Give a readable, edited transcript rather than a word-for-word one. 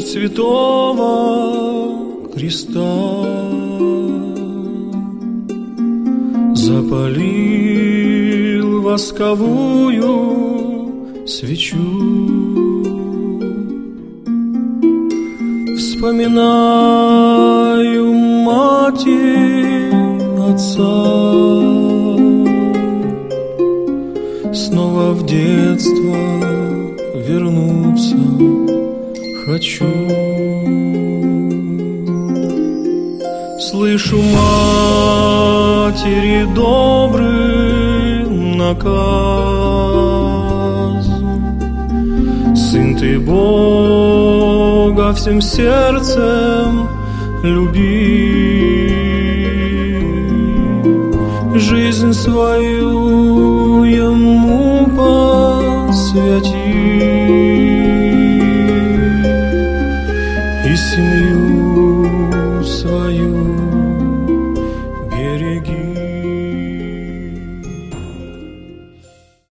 святого креста запалил восковую свечу. Вспоминаю мать и отца, снова в детство вернуться хочу. Слышу матери добрый наказ: сын ты Бога всем сердцем люби, жизнь свою ему посвяти, и семью свою